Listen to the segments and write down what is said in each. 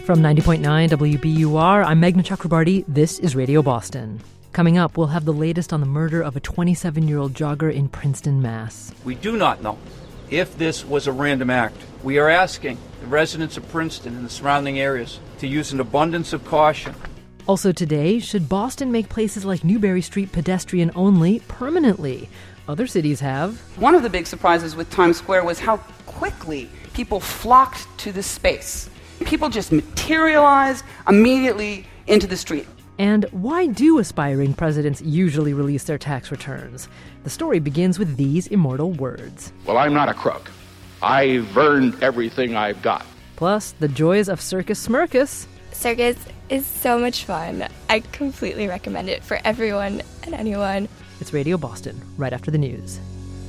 From 90.9 WBUR, I'm Meghna Chakrabarti. This is Radio Boston. Coming up, we'll have the latest on the murder of a 27-year-old jogger in Princeton, Mass. We do not know if this was a random act. We are asking the residents of Princeton and the surrounding areas to use an abundance of caution. Also today, should Boston make places like Newbury Street pedestrian only permanently? Other cities have. One of the big surprises with Times Square was how quickly people flocked to this space. People just materialized immediately into the street. And why do aspiring presidents usually release their tax returns? The story begins with these immortal words. Well, I'm not a crook. I've earned everything I've got. Plus, the joys of Circus Smirkus. Circus is so much fun. I completely recommend it for everyone and anyone. It's Radio Boston, right after the news.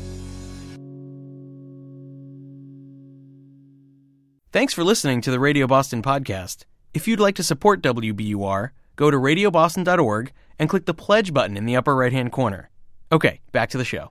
Thanks for listening to the Radio Boston podcast. If you'd like to support WBUR, go to radioboston.org and click the pledge button in the upper right-hand corner. Okay, back to the show.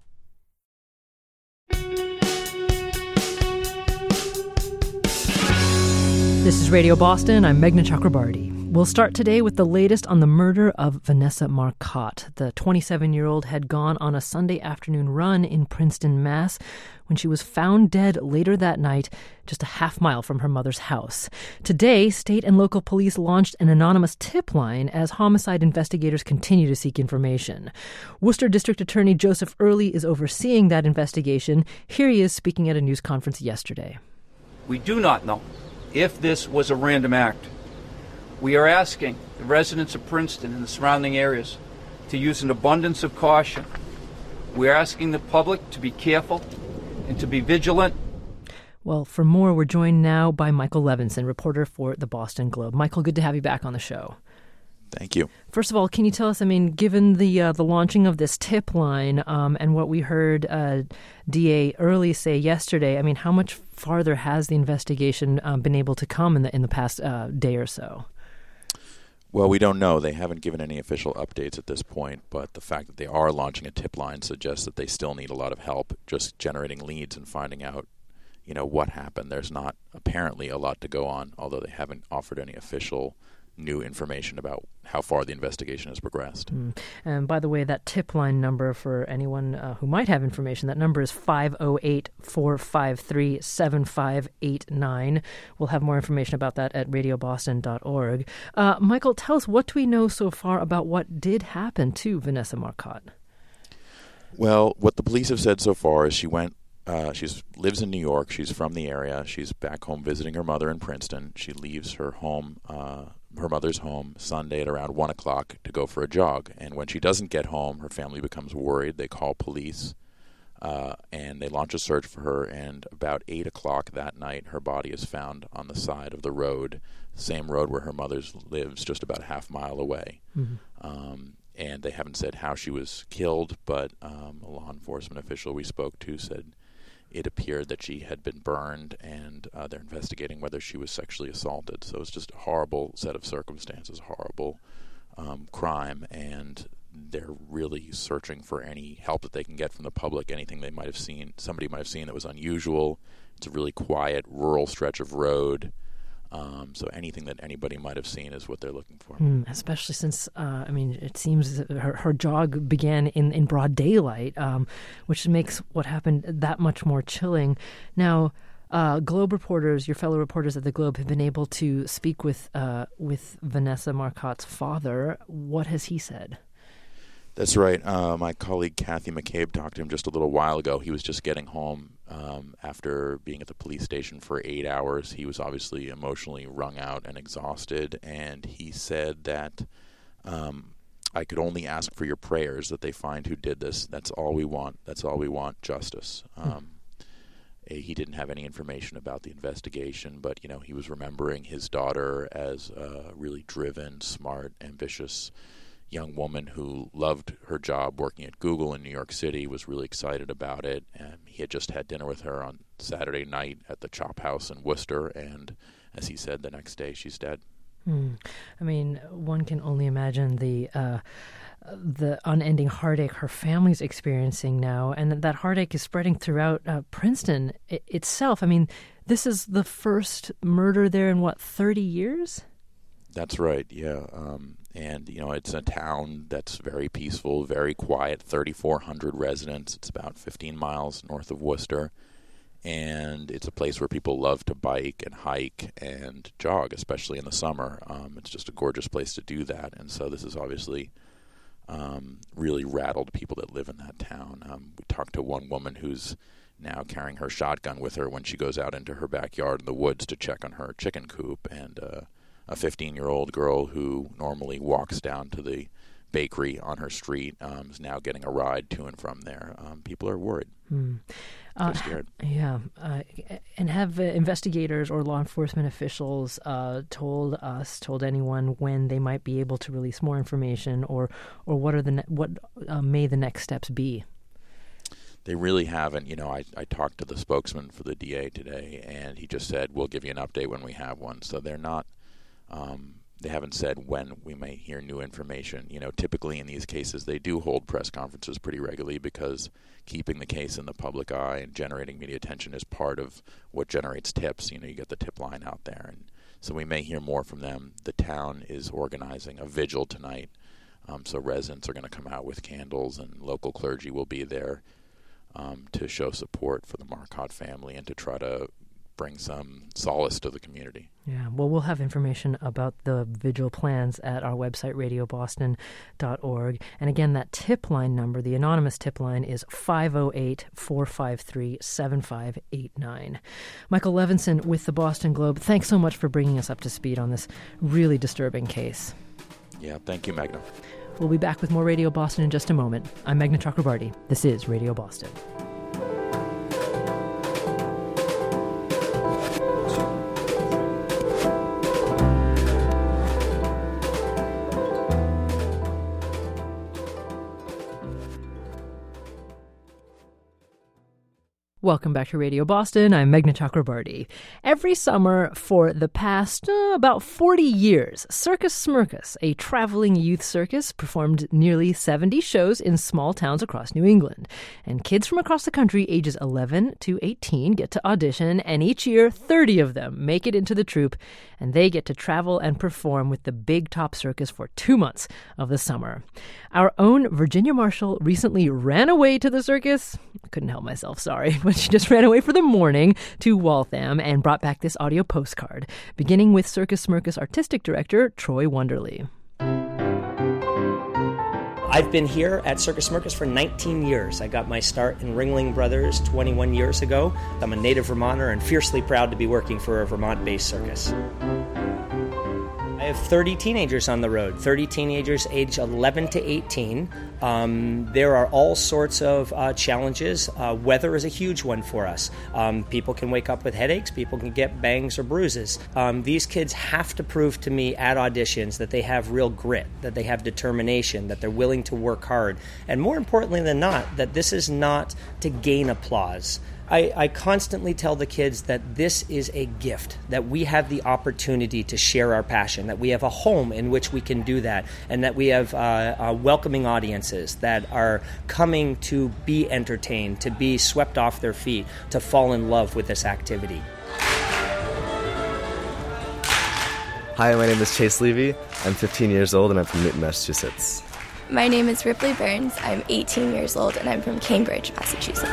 This is Radio Boston. I'm Meghna Chakrabarti. We'll start today with the latest on the murder of Vanessa Marcotte. The 27-year-old had gone on a Sunday afternoon run in Princeton, Mass, when she was found dead later that night, just a half mile from her mother's house. Today, state and local police launched an anonymous tip line as homicide investigators continue to seek information. Worcester District Attorney Joseph Early is overseeing that investigation. Here he is speaking at a news conference yesterday. We do not know if this was a random act. We are asking the residents of Princeton and the surrounding areas to use an abundance of caution. We are asking the public to be careful and to be vigilant. Well, for more, we're joined now by Michael Levinson, reporter for the Boston Globe. Michael, good to have you back on the show. Thank you. First of all, can you tell us, given the launching of this tip line and what we heard DA Early say yesterday, how much farther has the investigation been able to come in the past day or so? Well, we don't know. They haven't given any official updates at this point, but the fact that they are launching a tip line suggests that they still need a lot of help just generating leads and finding out, what happened. There's not apparently a lot to go on, although they haven't offered any official new information about how far the investigation has progressed. And by the way, that tip line number for anyone who might have information, that number is 508-453-7589. We'll have more information about that at radioboston.org. Michael, tell us, what do we know so far about what did happen to Vanessa Marcotte? Well, what the police have said so far is she lives in New York. She's from the area. She's back home visiting her mother in Princeton. She leaves her home, her mother's home, Sunday at around 1 o'clock to go for a jog. And when she doesn't get home, her family becomes worried. They call police, and they launch a search for her. And about 8 o'clock that night, her body is found on the side of the road, same road where her mother lives, just about a half mile away. Mm-hmm. And they haven't said how she was killed, but a law enforcement official we spoke to said it appeared that she had been burned, and they're investigating whether she was sexually assaulted. So it's just a horrible set of circumstances, horrible crime, and they're really searching for any help that they can get from the public, anything they might have seen, somebody might have seen that was unusual. It's a really quiet, rural stretch of road. So anything that anybody might have seen is what they're looking for. Especially since, it seems her jog began in broad daylight, which makes what happened that much more chilling. Now, Globe reporters, your fellow reporters at the Globe, have been able to speak with Vanessa Marcotte's father. What has he said? That's right. My colleague Kathy McCabe talked to him just a little while ago. He was just getting home after being at the police station for 8 hours. He was obviously emotionally wrung out and exhausted, and he said that I could only ask for your prayers that they find who did this. That's all we want. That's all we want, justice. He didn't have any information about the investigation, but he was remembering his daughter as a really driven, smart, ambitious young woman who loved her job working at Google in New York City, was really excited about it. And he had just had dinner with her on Saturday night at the Chop House in Worcester, and as he said, the next day she's dead. I mean, one can only imagine the unending heartache her family's experiencing now, and that heartache is spreading throughout Princeton itself. I mean, this is the first murder there in, 30 years? That's right, yeah. And, it's a town that's very peaceful, very quiet, 3,400 residents. It's about 15 miles north of Worcester. And it's a place where people love to bike and hike and jog, especially in the summer. It's just a gorgeous place to do that. And so this has obviously really rattled people that live in that town. We talked to one woman who's now carrying her shotgun with her when she goes out into her backyard in the woods to check on her chicken coop. And a 15-year-old girl who normally walks down to the bakery on her street is now getting a ride to and from there. People are worried. They're scared. Yeah. And have investigators or law enforcement officials told anyone when they might be able to release more information, or what may the next steps be? They really haven't. I talked to the spokesman for the DA today, and he just said, we'll give you an update when we have one. So they're not... They haven't said when we may hear new information. Typically in these cases, they do hold press conferences pretty regularly because keeping the case in the public eye and generating media attention is part of what generates tips. You get the tip line out there. And so we may hear more from them. The town is organizing a vigil tonight. So residents are going to come out with candles, and local clergy will be there to show support for the Marcotte family and to try to bring some solace to the community. Yeah, well, we'll have information about the vigil plans at our website, radioboston.org. And again, that tip line number, the anonymous tip line, is 508-453-7589. Michael Levinson with the Boston Globe, thanks so much for bringing us up to speed on this really disturbing case. Yeah, thank you, Meghna. We'll be back with more Radio Boston in just a moment. I'm Meghna Chakrabarty. This is Radio Boston. Welcome back to Radio Boston. I'm Meghna Chakrabarty. Every summer for the past about 40 years, Circus Smirkus, a traveling youth circus, performed nearly 70 shows in small towns across New England. And kids from across the country ages 11 to 18 get to audition, and each year 30 of them make it into the troupe, and they get to travel and perform with the Big Top Circus for 2 months of the summer. Our own Virginia Marshall recently ran away to the circus. I couldn't help myself, sorry, but she just ran away for the morning to Waltham and brought back this audio postcard, beginning with Circus Smirkus artistic director Troy Wonderly. I've been here at Circus Smirkus for 19 years. I got my start in Ringling Brothers 21 years ago. I'm a native Vermonter and fiercely proud to be working for a Vermont-based circus. I have 30 teenagers on the road, 30 teenagers aged 11 to 18. There are all sorts of challenges. Weather is a huge one for us. People can wake up with headaches. People can get bangs or bruises. These kids have to prove to me at auditions that they have real grit, that they have determination, that they're willing to work hard. And more importantly than not, that this is not to gain applause. I constantly tell the kids that this is a gift, that we have the opportunity to share our passion, that we have a home in which we can do that, and that we have welcoming audiences that are coming to be entertained, to be swept off their feet, to fall in love with this activity. Hi, my name is Chase Levy. I'm 15 years old and I'm from Newton, Massachusetts. My name is Ripley Burns. I'm 18 years old and I'm from Cambridge, Massachusetts.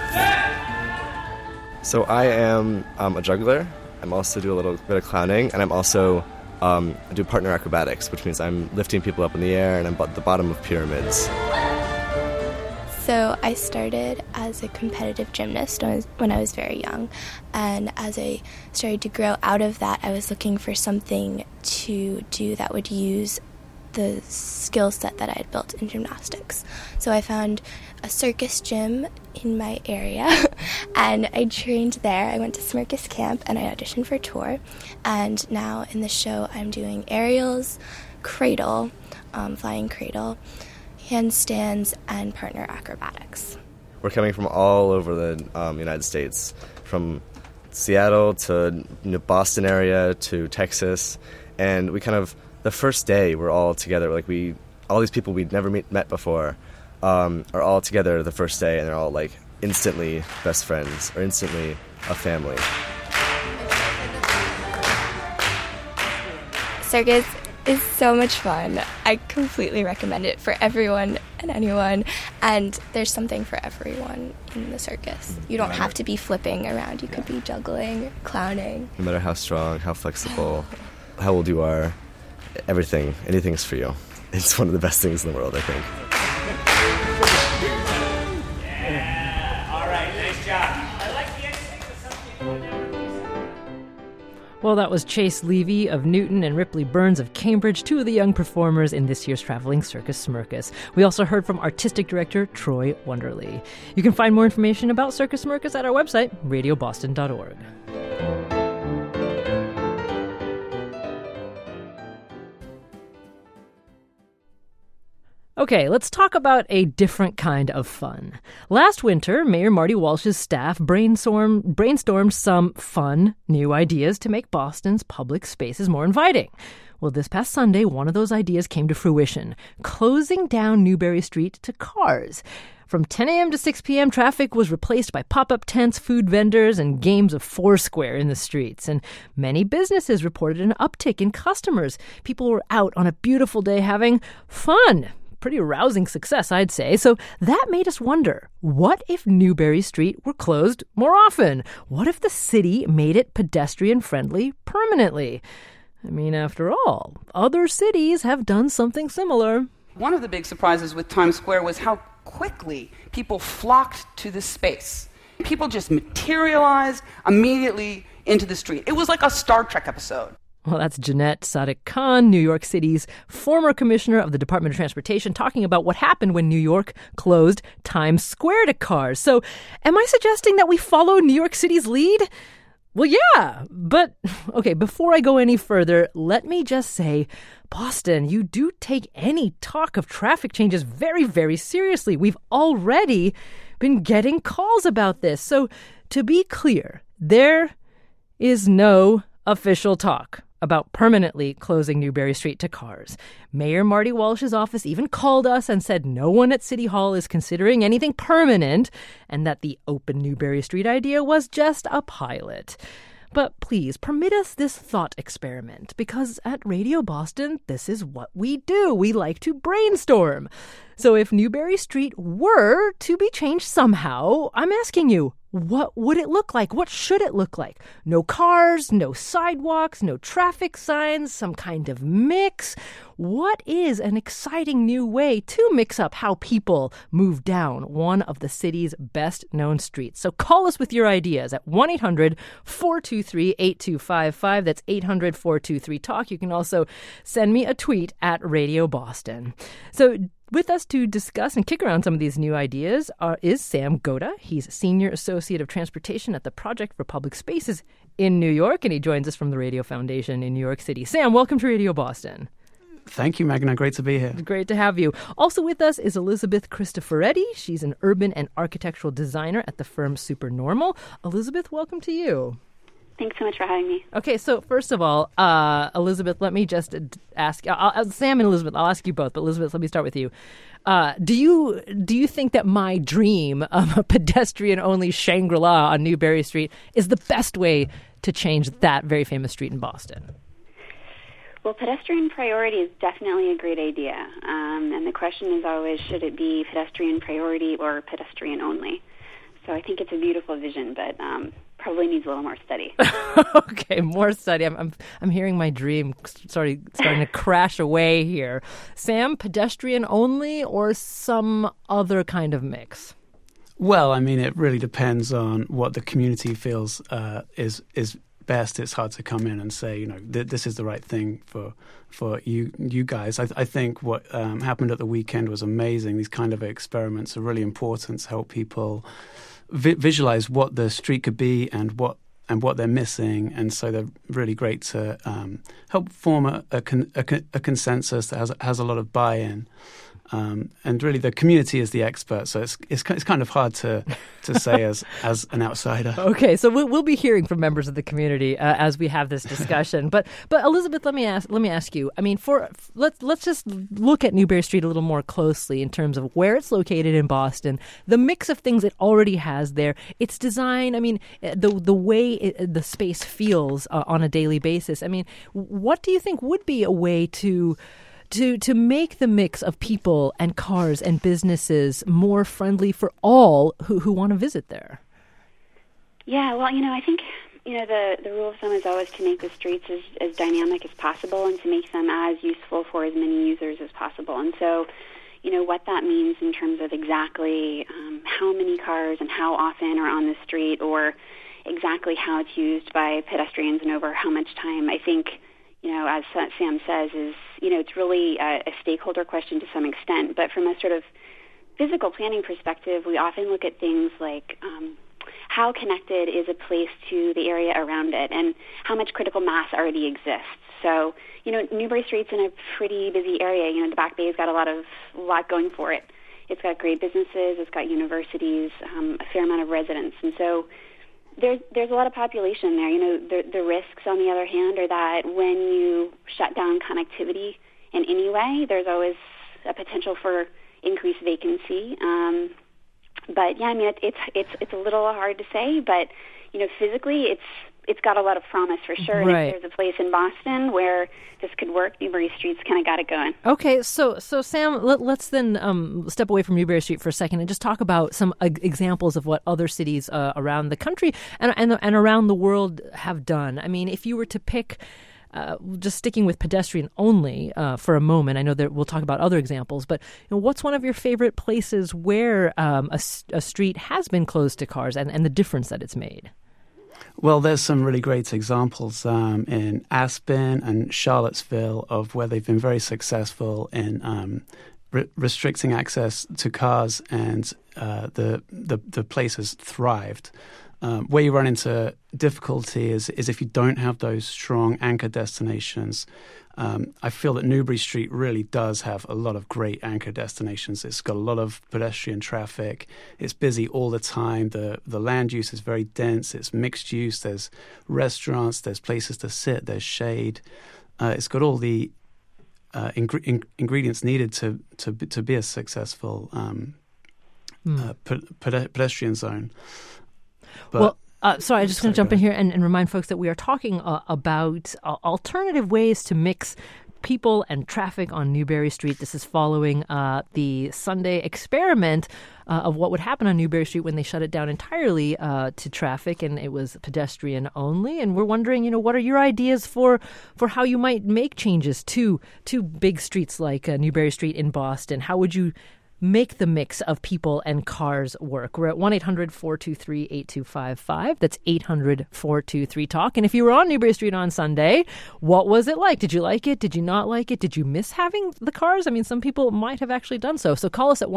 So I am a juggler. I also do a little bit of clowning, and I'm also I do partner acrobatics, which means I'm lifting people up in the air and I'm at the bottom of pyramids. So I started as a competitive gymnast when I was very young, and as I started to grow out of that, I was looking for something to do that would use the skill set that I had built in gymnastics. So I found a circus gym in my area, and I trained there. I went to Smirkus Camp, and I auditioned for tour, and now in the show I'm doing aerials, cradle, flying cradle, handstands, and partner acrobatics. We're coming from all over the United States, from Seattle to Boston area to Texas, And we kind of, the first day we're all together, like all these people we'd never met before are all together the first day, and they're all like instantly best friends or instantly a family. Circus is so much fun. I completely recommend it for everyone and anyone, and there's something for everyone in the circus. You don't have to be flipping around. You could be juggling, clowning. No matter how strong, how flexible, how old you are, anything's for you. It's one of the best things in the world, I think. All right, nice job. Well, that was Chase Levy of Newton and Ripley Burns of Cambridge, two of the young performers in this year's Traveling Circus Smirkus. We also heard from artistic director Troy Wonderly. You can find more information about Circus Smirkus at our website, radioboston.org. Okay, let's talk about a different kind of fun. Last winter, Mayor Marty Walsh's staff brainstormed some fun new ideas to make Boston's public spaces more inviting. Well, this past Sunday, one of those ideas came to fruition, closing down Newbury Street to cars. From 10 a.m. to 6 p.m., traffic was replaced by pop-up tents, food vendors, and games of Foursquare in the streets. And many businesses reported an uptick in customers. People were out on a beautiful day having fun. Pretty rousing success, I'd say. So that made us wonder, what if Newbury Street were closed more often? What if the city made it pedestrian-friendly permanently? I mean, after all, other cities have done something similar. One of the big surprises with Times Square was how quickly people flocked to this space. People just materialized immediately into the street. It was like a Star Trek episode. Well, that's Jeanette Sadiq-Khan, New York City's former commissioner of the Department of Transportation, talking about what happened when New York closed Times Square to cars. So, am I suggesting that we follow New York City's lead? Well, yeah, but, okay, before I go any further, let me just say, Boston, you do take any talk of traffic changes very, very seriously. We've already been getting calls about this. So, to be clear, there is no official talk about permanently closing Newbury Street to cars. Mayor Marty Walsh's office even called us and said no one at City Hall is considering anything permanent and that the open Newbury Street idea was just a pilot. But please, permit us this thought experiment, because at Radio Boston, this is what we do. We like to brainstorm. So if Newbury Street were to be changed somehow, I'm asking you, what would it look like? What should it look like? No cars, no sidewalks, no traffic signs, some kind of mix. What is an exciting new way to mix up how people move down one of the city's best-known streets? So call us with your ideas at 1-800-423-8255. That's 800-423-TALK. You can also send me a tweet at Radio Boston. So with us to discuss and kick around some of these new ideas is Sam Goda. He's Senior Associate of Transportation at the Project for Public Spaces in New York, and he joins us from the Radio Foundation in New York City. Sam, welcome to Radio Boston. Thank you, Magna. Great to be here. Great to have you. Also with us is Elizabeth Cristoforetti. She's an urban and architectural designer at the firm Supernormal. Elizabeth, welcome to you. Thanks so much for having me. Okay, so first of all, Elizabeth, let me just ask, Sam and Elizabeth, I'll ask you both, but Elizabeth, let me start with you. Do you think that my dream of a pedestrian-only Shangri-La on Newbury Street is the best way to change that very famous street in Boston? Well, pedestrian priority is definitely a great idea. And the question is always, should it be pedestrian priority or pedestrian only? So I think it's a beautiful vision, but probably needs a little more study. Okay, more study. I'm hearing my dream starting to crash away here. Sam, pedestrian only or some other kind of mix? Well, I mean, it really depends on what the community feels is best. It's hard to come in and say, you know, this is the right thing for you guys. I think what happened at the weekend was amazing. These kind of experiments are really important to help people visualize what the street could be and what they're missing, and so they're really great to help form a consensus that has a lot of buy-in. And really, the community is the expert, so it's kind of hard to say as an outsider. Okay, so we'll be hearing from members of the community as we have this discussion. But Elizabeth, let me ask you. I mean, let's just look at Newbury Street a little more closely in terms of where it's located in Boston, the mix of things it already has there, its design. I mean, the way the space feels on a daily basis. I mean, what do you think would be a way to make the mix of people and cars and businesses more friendly for all who want to visit there? Yeah, well, I think, the rule of thumb is always to make the streets as dynamic as possible and to make them as useful for as many users as possible. And so, what that means in terms of exactly how many cars and how often are on the street, or exactly how it's used by pedestrians and over how much time, I think, as Sam says, is, it's really a stakeholder question to some extent. But from a sort of physical planning perspective, we often look at things like how connected is a place to the area around it and how much critical mass already exists. So, Newbury Street's in a pretty busy area. The Back Bay's got a lot going for it. It's got great businesses, it's got universities, a fair amount of residents. And so there's a lot of population there. The risks, on the other hand, are that when you shut down connectivity in any way, there's always a potential for increased vacancy. But yeah, I mean, it's a little hard to say, but physically, it's got a lot of promise for sure. And Right. if there's a place in Boston where this could work, Newbury Street's kind of got it going. Okay, so Sam, let's then step away from Newbury Street for a second and just talk about some examples of what other cities around the country and around the world have done. I mean, if you were to pick, just sticking with pedestrian only for a moment, I know that we'll talk about other examples, but what's one of your favorite places where a street has been closed to cars and the difference that it's made? Well, there's some really great examples in Aspen and Charlottesville of where they've been very successful in restricting access to cars, and the place has thrived. Where you run into difficulty is if you don't have those strong anchor destinations. I feel that Newbury Street really does have a lot of great anchor destinations. It's got a lot of pedestrian traffic. It's busy all the time. The land use is very dense. It's mixed use. There's restaurants. There's places to sit. There's shade. It's got all the ingredients needed to be a successful pedestrian zone. But, sorry, I'm just going to jump in here and remind folks that we are talking about alternative ways to mix people and traffic on Newbury Street. This is following the Sunday experiment of what would happen on Newbury Street when they shut it down entirely to traffic, and it was pedestrian only. And we're wondering, what are your ideas for how you might make changes to big streets like Newbury Street in Boston? How would you make the mix of people and cars work? We're at 1-800-423-8255. That's 800-423-TALK. And if you were on Newbury Street on Sunday, what was it like? Did you like it? Did you not like it? Did you miss having the cars? I mean, some people might have actually done so. So call us at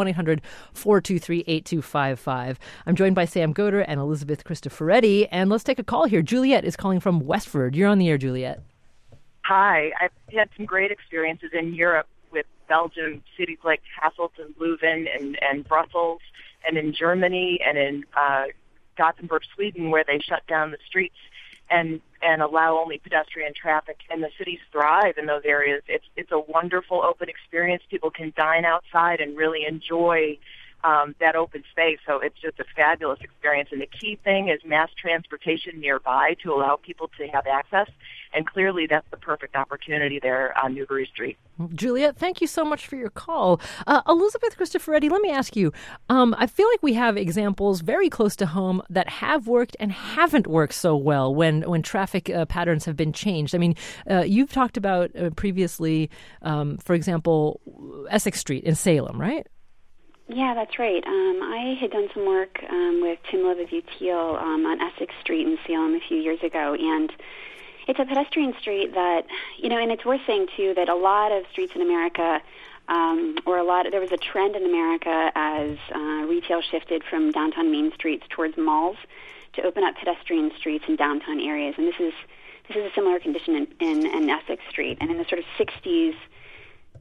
1-800-423-8255. I'm joined by Sam Goder and Elizabeth Cristoforetti. And let's take a call here. Juliet is calling from Westford. You're on the air, Juliet. Hi. I've had some great experiences in Europe with Belgium, cities like Hasselt and Leuven and Brussels, and in Germany and in Gothenburg, Sweden, where they shut down the streets and allow only pedestrian traffic, and the cities thrive in those areas. It's a wonderful open experience. People can dine outside and really enjoy that open space. So it's just a fabulous experience. And the key thing is mass transportation nearby to allow people to have access. And clearly that's the perfect opportunity there on Newbury Street. Juliet, thank you so much for your call. Elizabeth Cristoforetti, let me ask you, I feel like we have examples very close to home that have worked and haven't worked so well when traffic patterns have been changed. I mean, you've talked about previously, for example, Essex Street in Salem, right? Yeah, that's right. I had done some work with Tim Lebevieux-Thiel on Essex Street in Salem a few years ago, and it's a pedestrian street that, and it's worth saying, too, that a lot of streets in America, there was a trend in America as retail shifted from downtown main streets towards malls to open up pedestrian streets in downtown areas. And this is a similar condition in Essex Street. And in the sort of 60s,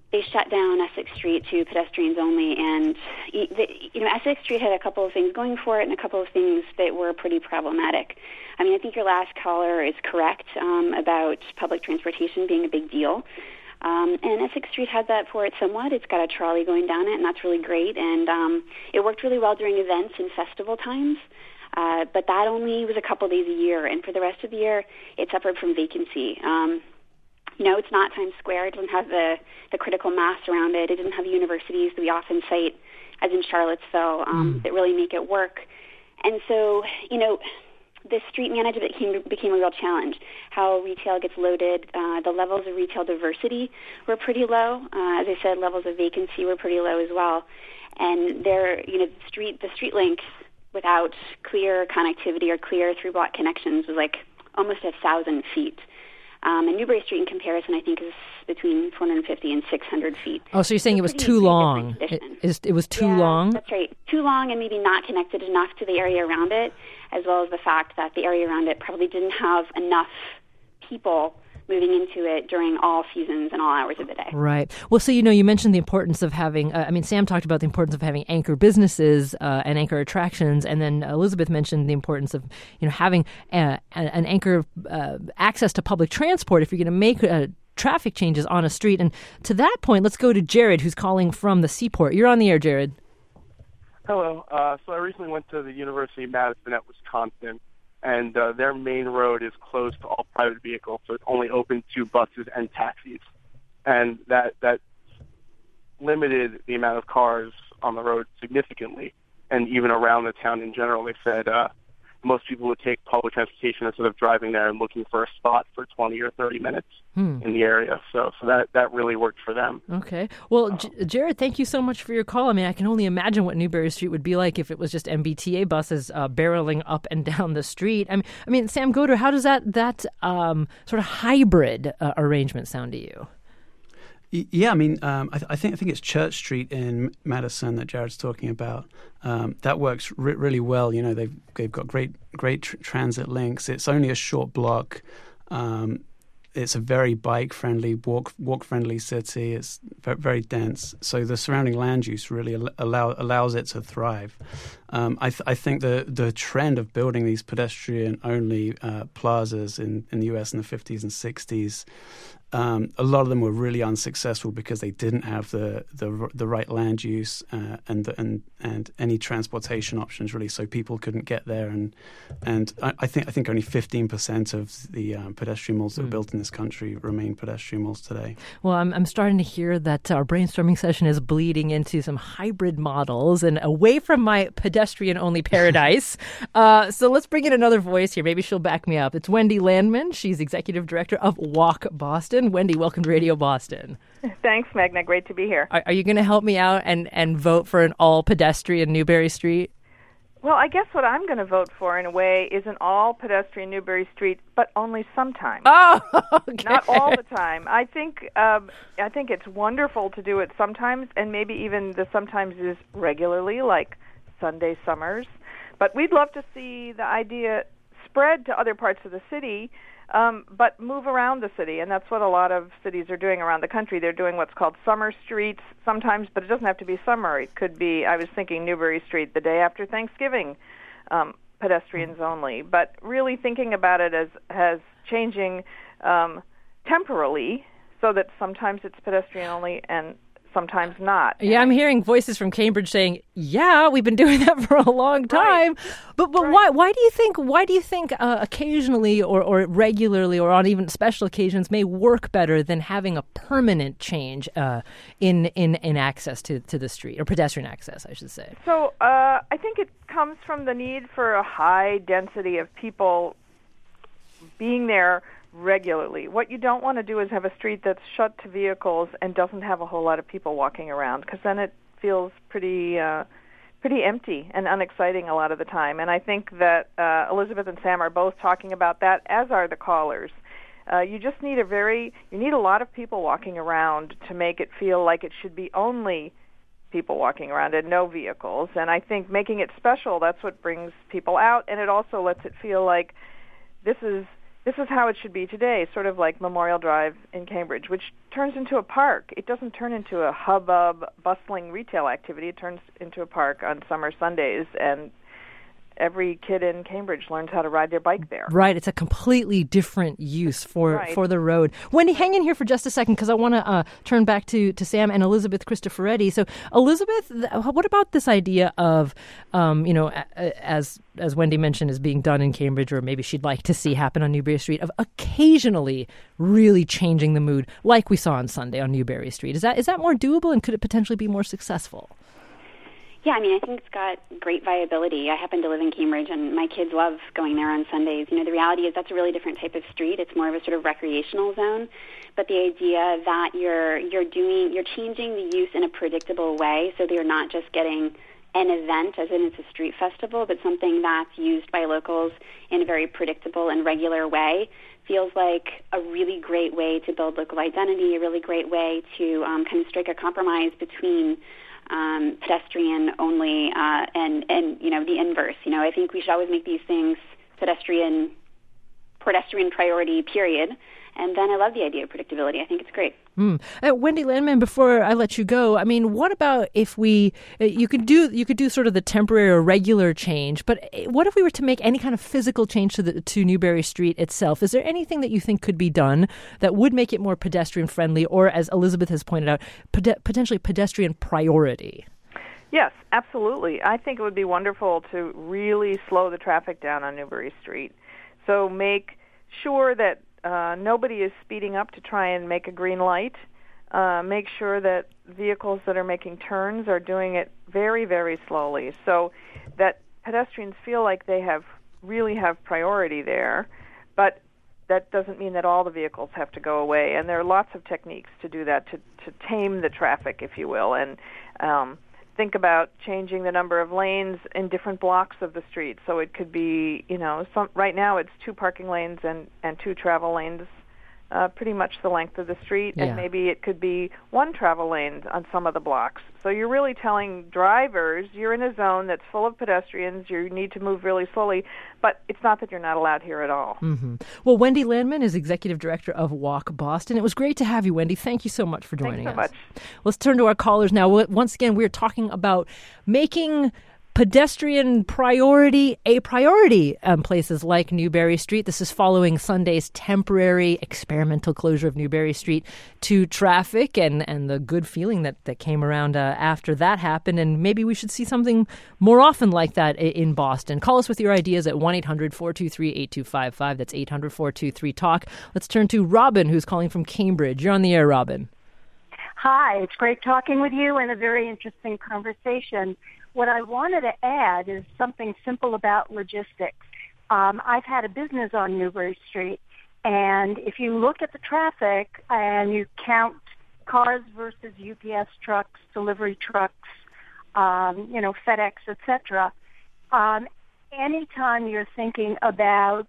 they shut down Essex Street to pedestrians only, and Essex Street had a couple of things going for it and a couple of things that were pretty problematic. I mean, I think your last caller is correct about public transportation being a big deal. And Essex Street had that for it somewhat. It's got a trolley going down it, and that's really great. And it worked really well during events and festival times. But that only was a couple days a year. And for the rest of the year, it suffered from vacancy. It's not Times Square. It doesn't have the critical mass around it. It doesn't have the universities that we often cite, as in Charlottesville, that really make it work. And so, the street management became a real challenge. How retail gets loaded, the levels of retail diversity were pretty low. As I said, levels of vacancy were pretty low as well. And the street length without clear connectivity or clear through-block connections was like almost 1,000 feet. And Newbury Street, in comparison, I think is between 450 and 600 feet. Oh, so you're saying it was too long? It was too long? That's right. Too long and maybe not connected enough to the area around it, as well as the fact that the area around it probably didn't have enough people moving into it during all seasons and all hours of the day. Right. Well, so, you mentioned the importance of having, Sam talked about the importance of having anchor businesses and anchor attractions, and then Elizabeth mentioned the importance of, having an anchor access to public transport if you're going to make traffic changes on a street. And to that point, let's go to Jared, who's calling from the Seaport. You're on the air, Jared. Hello. So I recently went to the University of Madison at Wisconsin, and their main road is closed to all private vehicles, so it's only open to buses and taxis. And that limited the amount of cars on the road significantly. And even around the town in general, they said most people would take public transportation instead of driving there and looking for a spot for 20 or 30 minutes in the area. So that really worked for them. Okay. Well, Jared, thank you so much for your call. I mean, I can only imagine what Newbury Street would be like if it was just MBTA buses barreling up and down the street. I mean, Sam Goder, how does that sort of hybrid arrangement sound to you? Yeah, I think it's Church Street in Madison that Jared's talking about. That works really well. They've got great transit links. It's only a short block. It's a very bike-friendly, walk-friendly city. It's very dense. So the surrounding land use really allows it to thrive. I think the trend of building these pedestrian-only plazas in the U.S. in the 50s and 60s, a lot of them were really unsuccessful because they didn't have the right land use and any transportation options really, so people couldn't get there. And I think only 15% of the pedestrian malls that were built in this country remain pedestrian malls today. Well, I'm starting to hear that our brainstorming session is bleeding into some hybrid models and away from my pedestrian-only paradise. So let's bring in another voice here. Maybe she'll back me up. It's Wendy Landman. She's executive director of Walk Boston. Wendy, welcome to Radio Boston. Thanks, Magna. Great to be here. Are you going to help me out and vote for an all-pedestrian Newbury Street? Well, I guess what I'm going to vote for, in a way, is an all-pedestrian Newbury Street, but only sometimes. Oh, okay. Not all the time. I think it's wonderful to do it sometimes, and maybe even the sometimes is regularly, like Sunday summers. But we'd love to see the idea spread to other parts of the city, but move around the city, and that's what a lot of cities are doing around the country. They're doing what's called summer streets sometimes, but it doesn't have to be summer. It could be, I was thinking Newbury Street the day after Thanksgiving, pedestrians only. But really thinking about it as changing temporally, so that sometimes it's pedestrian only and sometimes not. Yeah, I'm hearing voices from Cambridge saying, "Yeah, we've been doing that for a long time." Right. But right. Why do you think occasionally or regularly or on even special occasions may work better than having a permanent change in access to the street, or pedestrian access, I should say? So I think it comes from the need for a high density of people being there regularly. What you don't want to do is have a street that's shut to vehicles and doesn't have a whole lot of people walking around, because then it feels pretty empty and unexciting a lot of the time. And I think that Elizabeth and Sam are both talking about that, as are the callers. You just need a lot of people walking around to make it feel like it should be only people walking around and no vehicles. And I think making it special, that's what brings people out, and it also lets it feel like this is this is how it should be today, sort of like Memorial Drive in Cambridge, which turns into a park. It doesn't turn into a hubbub, bustling retail activity. It turns into a park on summer Sundays, and every kid in Cambridge learns how to ride their bike there. Right. It's a completely different use for the road. Wendy, hang in here for just a second because I want to turn back to Sam and Elizabeth Cristoforetti. So, Elizabeth, what about this idea of, as Wendy mentioned, is being done in Cambridge, or maybe she'd like to see happen on Newbury Street, of occasionally really changing the mood, like we saw on Sunday on Newbury Street? Is that more doable, and could it potentially be more successful? Yeah, I mean, I think it's got great viability. I happen to live in Cambridge, and my kids love going there on Sundays. The reality is that's a really different type of street. It's more of a sort of recreational zone. But the idea that you're changing the use in a predictable way, so that you're not just getting an event, as in it's a street festival, but something that's used by locals in a very predictable and regular way, feels like a really great way to build local identity, a really great way to kind of strike a compromise between pedestrian only and the inverse. I think we should always make these things pedestrian priority, period. And then I love the idea of predictability. I think it's great. Wendy Landman, before I let you go, I mean, what about if you could do sort of the temporary or regular change, but what if we were to make any kind of physical change to Newbury Street itself? Is there anything that you think could be done that would make it more pedestrian friendly, or, as Elizabeth has pointed out, potentially pedestrian priority? Yes, absolutely. I think it would be wonderful to really slow the traffic down on Newbury Street. So make sure that nobody is speeding up to try and make a green light. Make sure that vehicles that are making turns are doing it very, very slowly, so that pedestrians feel like they really have priority there. But that doesn't mean that all the vehicles have to go away. And there are lots of techniques to do that, to tame the traffic, if you will. And think about changing the number of lanes in different blocks of the street. So it could be, right now it's 2 parking lanes and 2 travel lanes, pretty much the length of the street. Yeah. And maybe it could be 1 travel lane on some of the blocks. So you're really telling drivers you're in a zone that's full of pedestrians, you need to move really slowly, but it's not that you're not allowed here at all. Mm-hmm. Well, Wendy Landman is Executive Director of Walk Boston. It was great to have you, Wendy. Thank you so much for joining us. Thanks so much. Let's turn to our callers now. Once again, we're talking about making pedestrian priority a priority places like Newbury Street. This is following Sunday's temporary experimental closure of Newbury Street to traffic and the good feeling that came around after that happened. And maybe we should see something more often like that in Boston. Call us with your ideas at 1-800-423-8255. That's 800-423-TALK. Let's turn to Robin, who's calling from Cambridge. You're on the air, Robin. Hi, it's great talking with you and a very interesting conversation. What I wanted to add is something simple about logistics. I've had a business on Newbury Street, and if you look at the traffic and you count cars versus UPS trucks, delivery trucks, FedEx, etc., anytime you're thinking about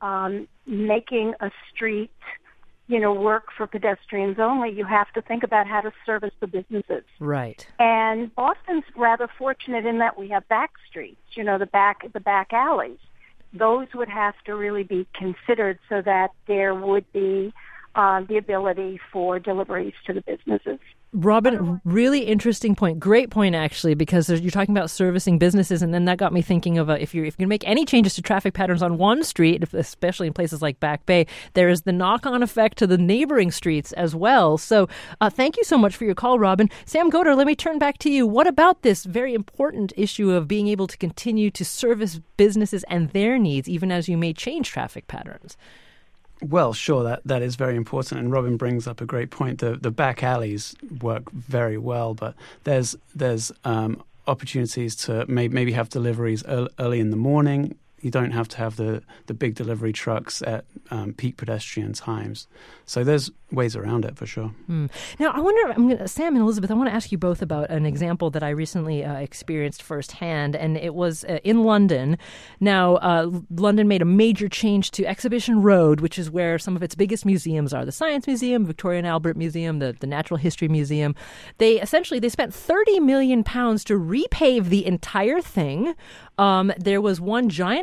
making a street work for pedestrians only, you have to think about how to service the businesses. Right. And Boston's rather fortunate in that we have back streets, the back alleys. Those would have to really be considered so that there would be the ability for deliveries to the businesses. Robin, really interesting point. Great point, actually, because you're talking about servicing businesses, and then that got me thinking of if you make any changes to traffic patterns on one street, especially in places like Back Bay, there is the knock-on effect to the neighboring streets as well. So thank you so much for your call, Robin. Sam Goder, let me turn back to you. What about this very important issue of being able to continue to service businesses and their needs, even as you may change traffic patterns? Well, sure, that is very important, and Robin brings up a great point. The back alleys work very well, but there's opportunities to maybe have deliveries early in the morning. You don't have to have the big delivery trucks at peak pedestrian times. So there's ways around it for sure. Now, I wonder, Sam and Elizabeth, I want to ask you both about an example that I recently experienced firsthand, and it was in London. Now, London made a major change to Exhibition Road, which is where some of its biggest museums are. The Science Museum, Victoria and Albert Museum, the Natural History Museum. They spent £30 million to repave the entire thing. There was one giant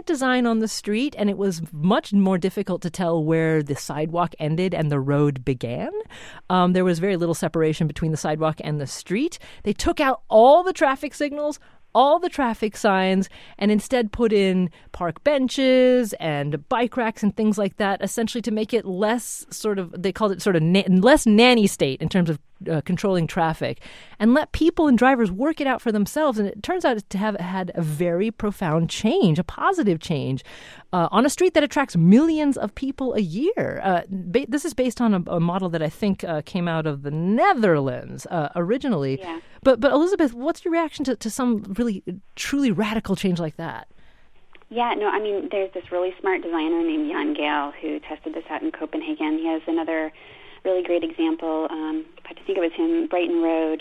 design on the street, and it was much more difficult to tell where the sidewalk ended and the road began. There was very little separation between the sidewalk and the street. They took out all the traffic signals, all the traffic signs, and instead put in park benches and bike racks and things like that, essentially to make it less they called it less nanny state in terms of controlling traffic, and let people and drivers work it out for themselves. And it turns out to have had a very profound change, a positive change, on a street that attracts millions of people a year. This is based on a model that I think came out of the Netherlands originally. Yeah. But Elizabeth, what's your reaction to some really, truly radical change like that? Yeah, no, I mean, there's this really smart designer named Jan Gehl who tested this out in Copenhagen. He has another really great example. I think it was him, Brighton Road,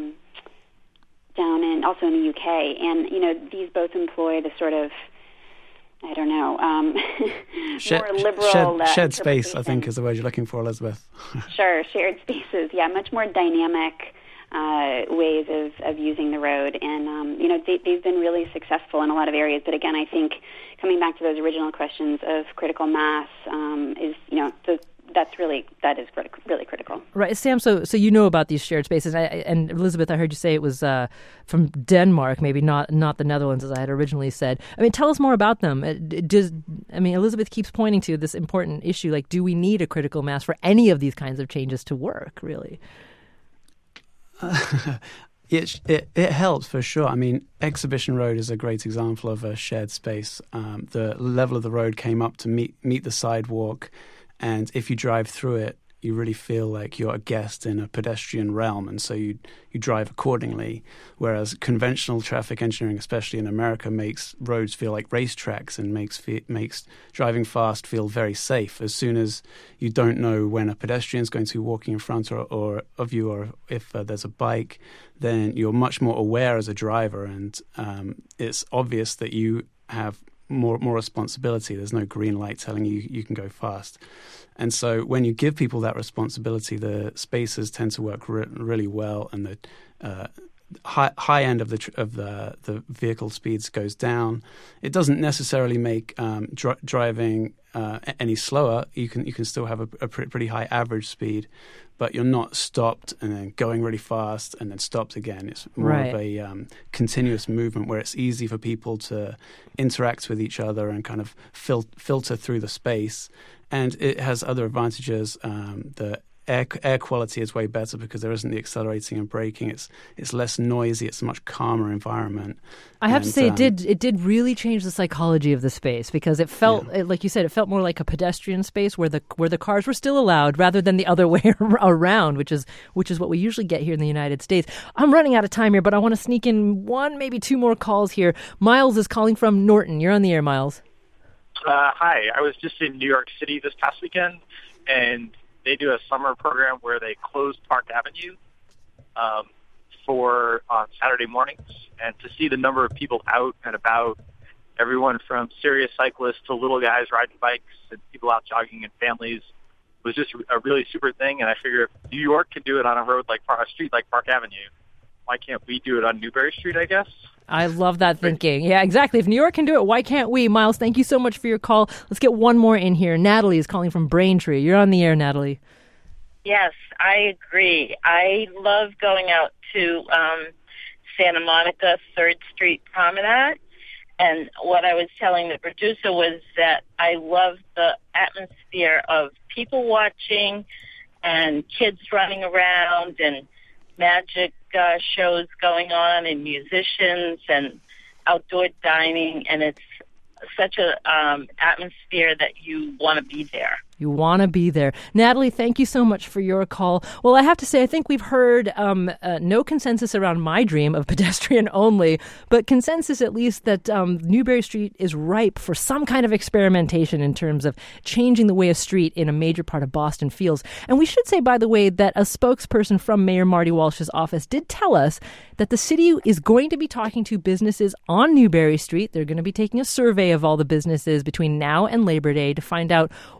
also in the UK. And, these both employ the sort of, I don't know, more liberal... Shared space, I think, is the word you're looking for, Elizabeth. Sure, shared spaces. Yeah, much more dynamic ways of using the road. And, they've been really successful in a lot of areas. But again, I think coming back to those original questions of critical mass is, that is really critical. Right, Sam, so you know about these shared spaces. And Elizabeth, I heard you say it was from Denmark, maybe not the Netherlands, as I had originally said. I mean, tell us more about them. Elizabeth keeps pointing to this important issue, like, do we need a critical mass for any of these kinds of changes to work, really? It helps for sure. I mean, Exhibition Road is a great example of a shared space. The level of the road came up to meet the sidewalk, and if you drive through it, you really feel like you're a guest in a pedestrian realm, and so you drive accordingly. Whereas conventional traffic engineering, especially in America, makes roads feel like racetracks and makes driving fast feel very safe. As soon as you don't know when a pedestrian is going to be walking in front or of you, or if there's a bike, then you're much more aware as a driver, and it's obvious that you have more responsibility. There's no green light telling you can go fast. And so when you give people that responsibility, the spaces tend to work really well, and the high end of the vehicle speeds goes down. It doesn't necessarily make driving any slower. You can still have a pretty high average speed, but you're not stopped and then going really fast and then stopped again. It's more of a continuous movement where it's easy for people to interact with each other and kind of filter through the space. And it has other advantages. The air quality is way better because there isn't the accelerating and braking. It's less noisy. It's a much calmer environment. I have to say, it did really change the psychology of the space, because it felt, like you said, it felt more like a pedestrian space where the cars were still allowed rather than the other way around, which is what we usually get here in the United States. I'm running out of time here, but I want to sneak in one, maybe two more calls here. Miles is calling from Norton. You're on the air, Miles. Hi, I was just in New York City this past weekend, and they do a summer program where they close Park Avenue on Saturday mornings, and to see the number of people out and about, everyone from serious cyclists to little guys riding bikes and people out jogging and families, was just a really super thing. And I figure if New York can do it on a street like Park Avenue, why can't we do it on Newbury Street, I guess? I love that thinking. Yeah, exactly. If New York can do it, why can't we? Miles, thank you so much for your call. Let's get one more in here. Natalie is calling from Braintree. You're on the air, Natalie. Yes, I agree. I love going out to Santa Monica 3rd Street Promenade. And what I was telling the producer was that I love the atmosphere of people watching and kids running around and magic shows going on and musicians and outdoor dining, and it's such a atmosphere that you want to be there. You want to be there. Natalie, thank you so much for your call. Well, I have to say, I think we've heard no consensus around my dream of pedestrian only, but consensus at least that Newbury Street is ripe for some kind of experimentation in terms of changing the way a street in a major part of Boston feels. And we should say, by the way, that a spokesperson from Mayor Marty Walsh's office did tell us that the city is going to be talking to businesses on Newbury Street. They're going to be taking a survey of all the businesses between now and Labor Day to find out what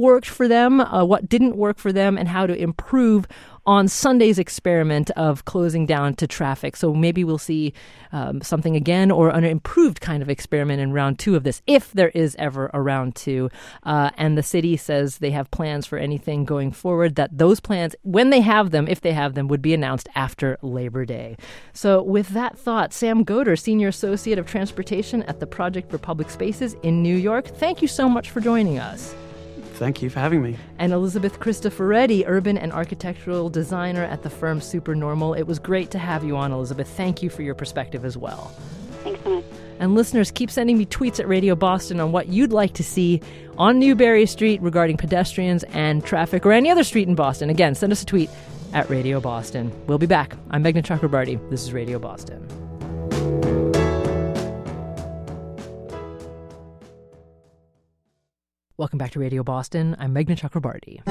worked for them, what didn't work for them, and how to improve on Sunday's experiment of closing down to traffic. So maybe we'll see something again, or an improved kind of experiment in round 2 of this, if there is ever a round 2. And the city says they have plans for anything going forward, that those plans, when they have them, if they have them, would be announced after Labor Day. So with that thought, Sam Goder, Senior Associate of Transportation at the Project for Public Spaces in New York, thank you so much for joining us. Thank you for having me. And Elizabeth Cristoforetti, urban and architectural designer at the firm Supernormal. It was great to have you on, Elizabeth. Thank you for your perspective as well. Thanks so much. And listeners, keep sending me tweets at Radio Boston on what you'd like to see on Newbury Street regarding pedestrians and traffic, or any other street in Boston. Again, send us a tweet at Radio Boston. We'll be back. I'm Meghna Chakrabarty. This is Radio Boston. Welcome back to Radio Boston. I'm Meghna Chakrabarty.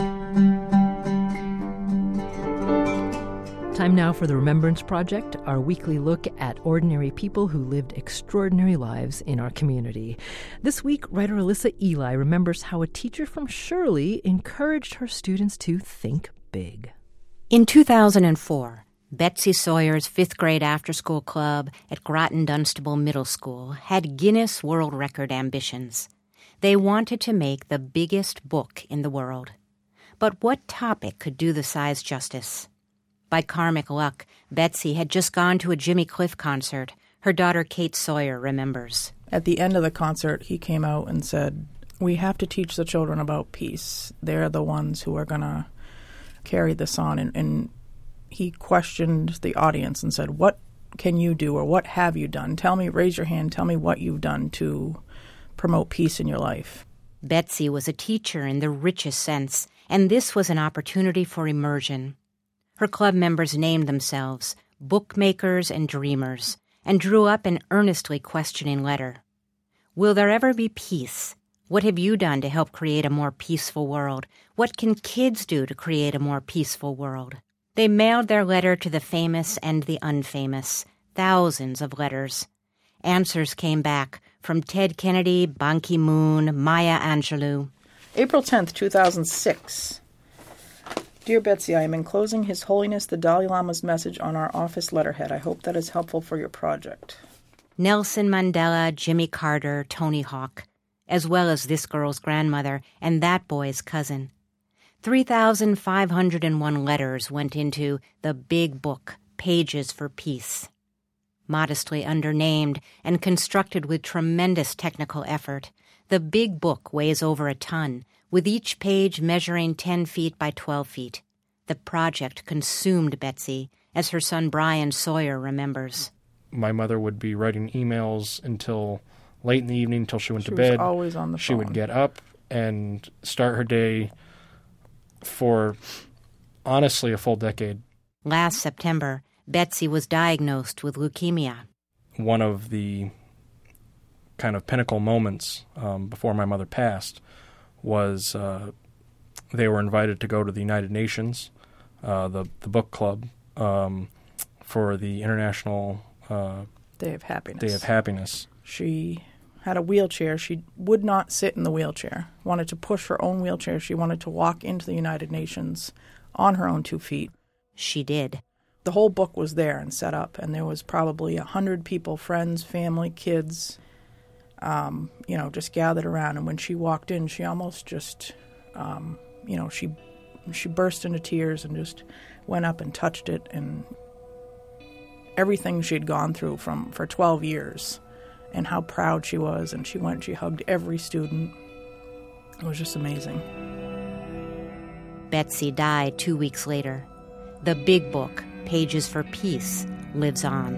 Time now for the Remembrance Project, our weekly look at ordinary people who lived extraordinary lives in our community. This week, writer Alyssa Ely remembers how a teacher from Shirley encouraged her students to think big. In 2004, Betsy Sawyer's 5th grade after-school club at Groton Dunstable Middle School had Guinness World Record ambitions. They wanted to make the biggest book in the world. But what topic could do the size justice? By karmic luck, Betsy had just gone to a Jimmy Cliff concert. Her daughter Kate Sawyer remembers. At the end of the concert, he came out and said, "We have to teach the children about peace. They're the ones who are going to carry this on." And he questioned the audience and said, "What can you do, or what have you done? Tell me, raise your hand, tell me what you've done to promote peace in your life." Betsy was a teacher in the richest sense, and this was an opportunity for immersion. Her club members named themselves bookmakers and dreamers, and drew up an earnestly questioning letter. Will there ever be peace? What have you done to help create a more peaceful world? What can kids do to create a more peaceful world? They mailed their letter to the famous and the unfamous, thousands of letters. Answers came back from Ted Kennedy, Ban Ki-moon, Maya Angelou. April 10th, 2006. Dear Betsy, I am enclosing His Holiness the Dalai Lama's message on our office letterhead. I hope that is helpful for your project. Nelson Mandela, Jimmy Carter, Tony Hawk, as well as this girl's grandmother and that boy's cousin. 3,501 letters went into the big book, Pages for Peace. Modestly undernamed and constructed with tremendous technical effort, the big book weighs over a ton, with each page measuring 10 feet by 12 feet. The project consumed Betsy, as her son Brian Sawyer remembers. My mother would be writing emails until late in the evening, until she went to bed. She was always on the phone. She would get up and start her day for, honestly, a full decade. Last September, Betsy was diagnosed with leukemia. One of the kind of pinnacle moments before my mother passed was they were invited to go to the United Nations, the book club, for the International Day of Happiness. Day of Happiness. She had a wheelchair. She would not sit in the wheelchair, wanted to push her own wheelchair. She wanted to walk into the United Nations on her own 2 feet. She did. The whole book was there and set up, and there was probably 100 people, friends, family, kids, just gathered around. And when she walked in, she almost just, she burst into tears and just went up and touched it, and everything she'd gone through for 12 years and how proud she was. And she hugged every student. It was just amazing. Betsy died 2 weeks later. The big book, Pages for Peace, lives on.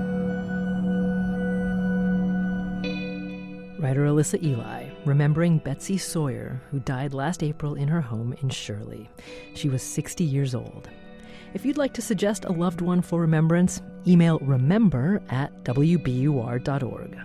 Writer Alyssa Ely, remembering Betsy Sawyer, who died last April in her home in Shirley. She was 60 years old. If you'd like to suggest a loved one for remembrance, email remember@wbur.org.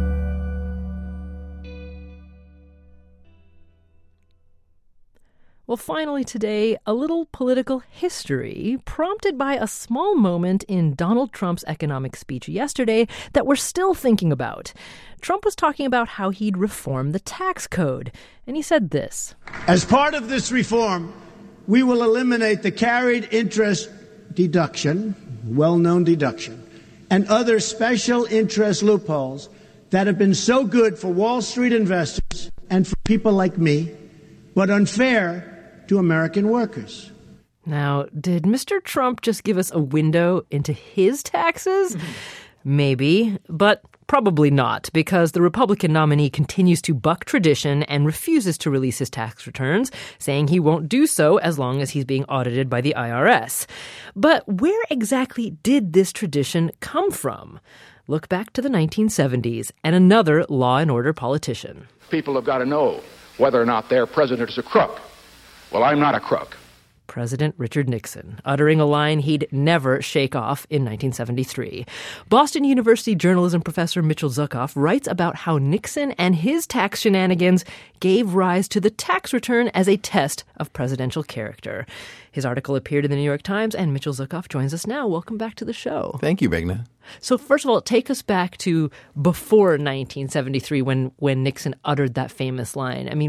Well, Well, finally today, a little political history prompted by a small moment in Donald Trump's economic speech yesterday that we're still thinking about. Trump was talking about how he'd reform the tax code, and he said this. As part of this reform, we will eliminate the carried interest deduction, well-known deduction, and other special interest loopholes that have been so good for Wall Street investors and for people like me, but unfair to American workers. Now, did Mr. Trump just give us a window into his taxes? Maybe, but probably not, because the Republican nominee continues to buck tradition and refuses to release his tax returns, saying he won't do so as long as he's being audited by the IRS. But where exactly did this tradition come from? Look back to the 1970s and another law and order politician. People have got to know whether or not their president is a crook. Well, I'm not a crook. President Richard Nixon, uttering a line he'd never shake off in 1973. Boston University journalism professor Mitchell Zuckoff writes about how Nixon and his tax shenanigans gave rise to the tax return as a test of presidential character. His article appeared in the New York Times, and Mitchell Zuckoff joins us now. Welcome back to the show. Thank you, Meghna. So first of all, take us back to before 1973 when Nixon uttered that famous line. I mean,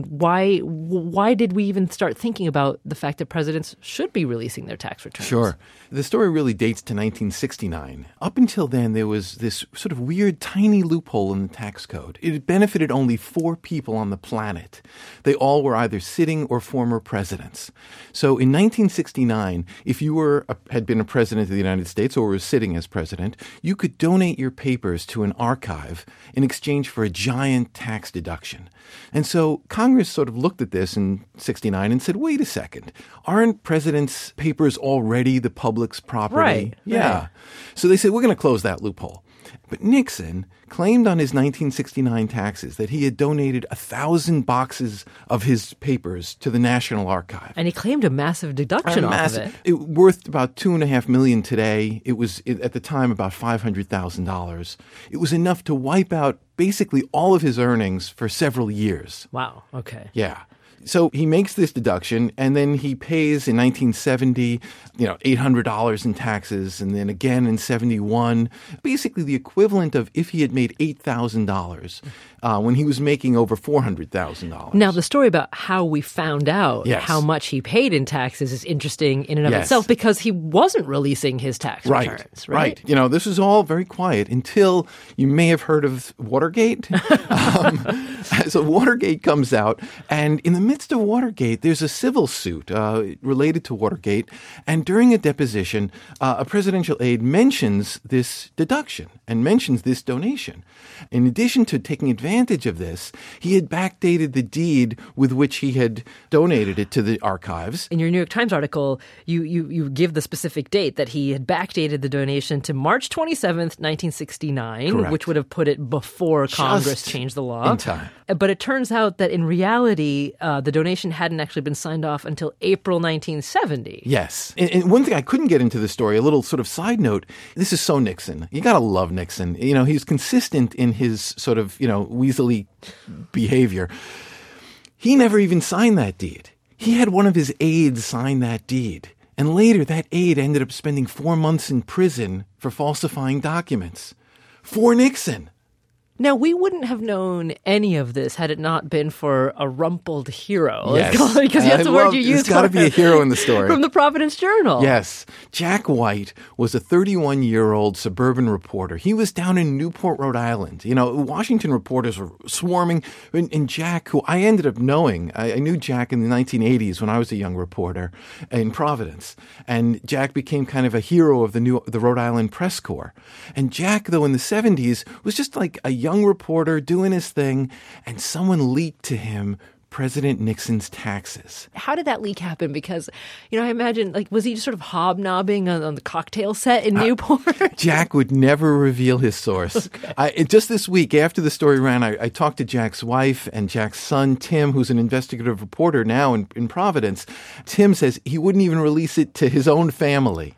why did we even start thinking about the fact that presidents should be releasing their tax returns? Sure. The story really dates to 1969. Up until then, there was this sort of weird, tiny loophole in the tax code. It benefited only 4 people on the planet. They all were either sitting or former presidents. So in 1969, if you had been a president of the United States or were sitting as president, you could donate your papers to an archive in exchange for a giant tax deduction. And so Congress sort of looked at this in 69 and said, wait a second, aren't presidents' papers already the public's property? Right. Yeah. Right. So they said, we're going to close that loophole. But Nixon claimed on his 1969 taxes that he had donated 1,000 boxes of his papers to the National Archive. And he claimed a massive deduction off of it. Worth about $2.5 million today. It was at the time about $500,000. It was enough to wipe out basically all of his earnings for several years. Wow. Okay. Yeah. So he makes this deduction, and then he pays in 1970, $800 in taxes, and then again in 71, basically the equivalent of if he had made $8,000 when he was making over $400,000. Now, the story about how we found out Yes. how much he paid in taxes is interesting in and of Yes. itself because he wasn't releasing his tax returns, right? This is all very quiet until you may have heard of Watergate. So Watergate comes out, and in the midst of Watergate, there's a civil suit related to Watergate. And during a deposition, a presidential aide mentions this deduction and mentions this donation. In addition to taking advantage of this, he had backdated the deed with which he had donated it to the archives. In your New York Times article, you give the specific date that he had backdated the donation to March 27th, 1969, Correct. which would have put it before Congress changed the law. In time. But it turns out that in reality, the donation hadn't actually been signed off until April 1970. Yes. And one thing I couldn't get into the story, a little sort of side note, this is so Nixon. You got to love Nixon. He's consistent in his sort of, weaselly behavior. He never even signed that deed. He had one of his aides sign that deed. And later, that aide ended up spending 4 months in prison for falsifying documents. For Nixon. Now, we wouldn't have known any of this had it not been for a rumpled hero. Yes. Because that's the word you used. There's got to be a hero in the story. From the Providence Journal. Yes. Jack White was a 31-year-old suburban reporter. He was down in Newport, Rhode Island. Washington reporters were swarming. And Jack, who I ended up knowing, I knew Jack in the 1980s when I was a young reporter in Providence. And Jack became kind of a hero of the Rhode Island Press Corps. And Jack, though, in the 70s, was just like a young reporter doing his thing, and someone leaked to him President Nixon's taxes. How did that leak happen? Because, I imagine, was he just sort of hobnobbing on the cocktail set in Newport? Jack would never reveal his source. Okay. Just this week, after the story ran, I talked to Jack's wife and Jack's son, Tim, who's an investigative reporter now in Providence. Tim says he wouldn't even release it to his own family.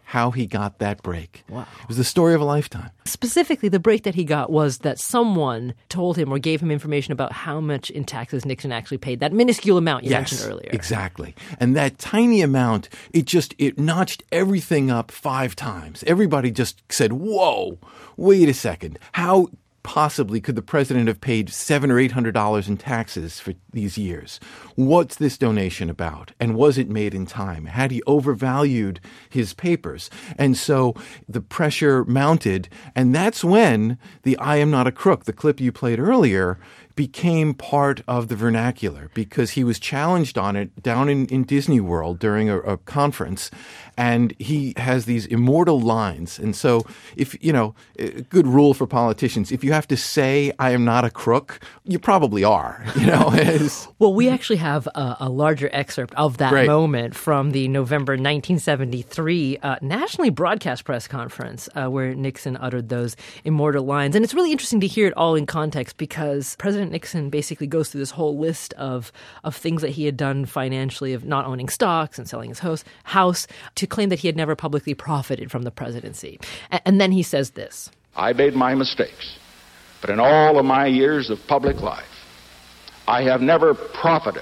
how he got that break. Wow. It was the story of a lifetime. Specifically, the break that he got was that someone told him or gave him information about how much in taxes Nixon actually paid, that minuscule amount you mentioned earlier. Exactly. And that tiny amount, it notched everything up 5 times. Everybody just said, whoa, wait a second. How possibly could the president have paid $700 or $800 in taxes for these years? What's this donation about? And was it made in time? Had he overvalued his papers? And so the pressure mounted, and that's when the I am not a crook, the clip you played earlier, became part of the vernacular because he was challenged on it down in Disney World during a conference. And he has these immortal lines. And so if, a good rule for politicians, if you have to say, I am not a crook, you probably are, Well, we actually have a larger excerpt of that moment from the November 1973 nationally broadcast press conference where Nixon uttered those immortal lines. And it's really interesting to hear it all in context because President Nixon basically goes through this whole list of things that he had done financially, of not owning stocks and selling his house to claim that he had never publicly profited from the presidency. And then he says this. I made my mistakes, but in all of my years of public life, I have never profited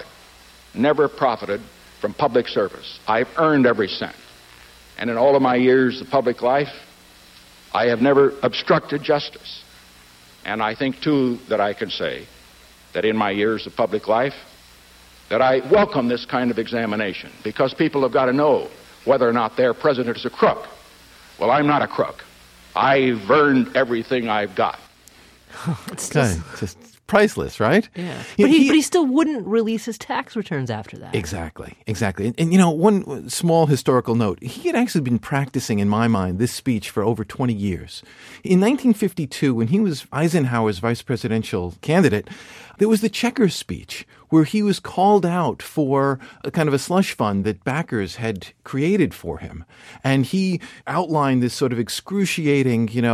from public service. I've earned every cent. And in all of my years of public life, I have never obstructed justice. And I think, too, that I can say that in my years of public life, that I welcome this kind of examination because people have got to know whether or not their president is a crook. Well, I'm not a crook. I've earned everything I've got. It's just priceless, right? Yeah. But he still wouldn't release his tax returns after that. Exactly. And one small historical note, he had actually been practicing, in my mind, this speech for over 20 years. In 1952, when he was Eisenhower's vice presidential candidate, there was the Checkers speech where he was called out for a kind of a slush fund that backers had created for him. And he outlined this sort of excruciating, and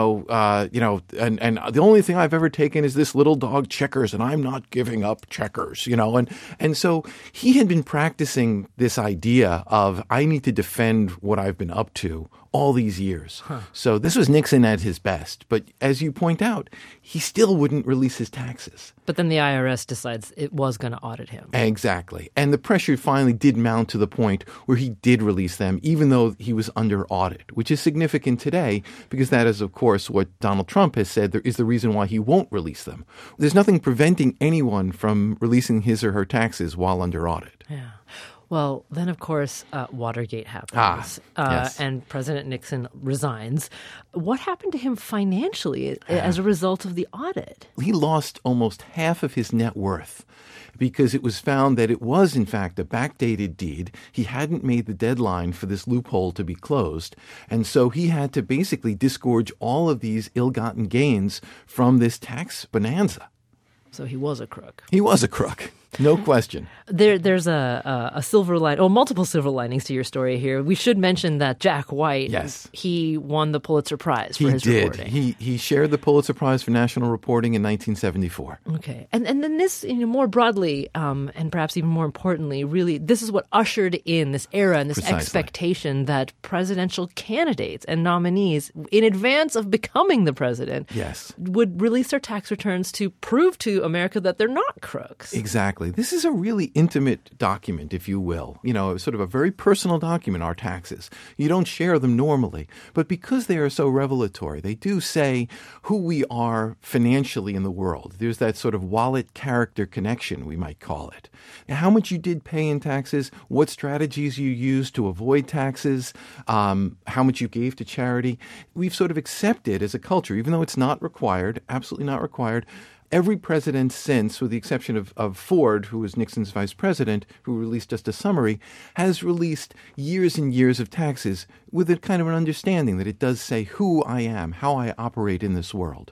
the only thing I've ever taken is this little dog Checkers, and I'm not giving up Checkers, And so he had been practicing this idea of I need to defend what I've been up to all these years. So this was Nixon at his best. But as you point out, he still wouldn't release his taxes. But then the IRS decides it was going to audit him. Exactly. And the pressure finally did mount to the point where he did release them, even though he was under audit, which is significant today because that is, of course, what Donald Trump has said is the reason why he won't release them. There's nothing preventing anyone from releasing his or her taxes while under audit. Yeah. Well, then, of course, Watergate happens, yes. And President Nixon resigns. What happened to him financially as a result of the audit? He lost almost half of his net worth because it was found that it was, in fact, a backdated deed. He hadn't made the deadline for this loophole to be closed, and so he had to basically disgorge all of these ill-gotten gains from this tax bonanza. So he was a crook. He was a crook. No question. There's a silver line, multiple silver linings to your story here. We should mention that Jack White, he won the Pulitzer Prize for his reporting. He shared the Pulitzer Prize for national reporting in 1974. Okay. And then this, more broadly, and perhaps even more importantly, really, this is what ushered in this era and this expectation that presidential candidates and nominees, in advance of becoming the president, would release their tax returns to prove to America that they're not crooks. Exactly. This is a really intimate document, if you will. Sort of a very personal document, our taxes. You don't share them normally. But because they are so revelatory, they do say who we are financially in the world. There's that sort of wallet-character connection, we might call it. How much you did pay in taxes, what strategies you used to avoid taxes, how much you gave to charity. We've sort of accepted as a culture, even though it's not required, absolutely not required, every president since, with the exception of Ford, who was Nixon's vice president, who released just a summary, has released years and years of taxes with a kind of an understanding that it does say who I am, how I operate in this world.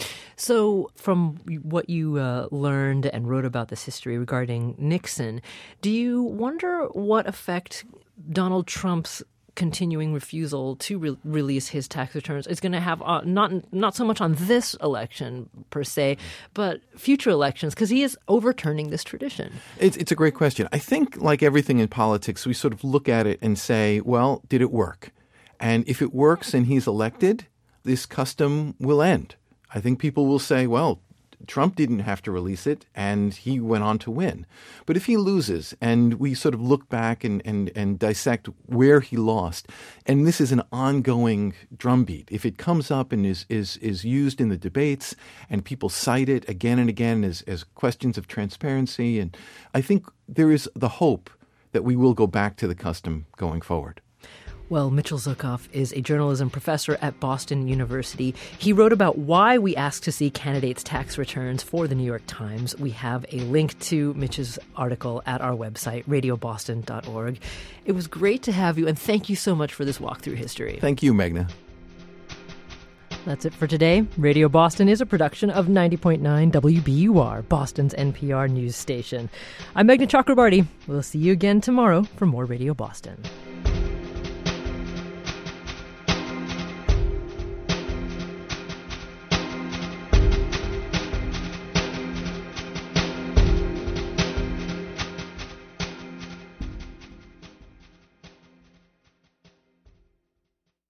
So from what you learned and wrote about this history regarding Nixon, do you wonder what effect Donald Trump's continuing refusal to release his tax returns is going to have not so much on this election per se, but future elections, because he is overturning this tradition? It's a great question. I think, like everything in politics, we sort of look at it and say, well, did it work? And if it works and he's elected, this custom will end. I think people will say, well, Trump didn't have to release it, and he went on to win. But if he loses, and we sort of look back and dissect where he lost, and this is an ongoing drumbeat, if it comes up and is used in the debates, and people cite it again and again as questions of transparency, and I think there is the hope that we will go back to the custom going forward. Well, Mitchell Zuckoff is a journalism professor at Boston University. He wrote about why we ask to see candidates' tax returns for the New York Times. We have a link to Mitch's article at our website, radioboston.org. It was great to have you, and thank you so much for this walk through history. Thank you, Meghna. That's it for today. Radio Boston is a production of 90.9 WBUR, Boston's NPR news station. I'm Meghna Chakrabarty. We'll see you again tomorrow for more Radio Boston.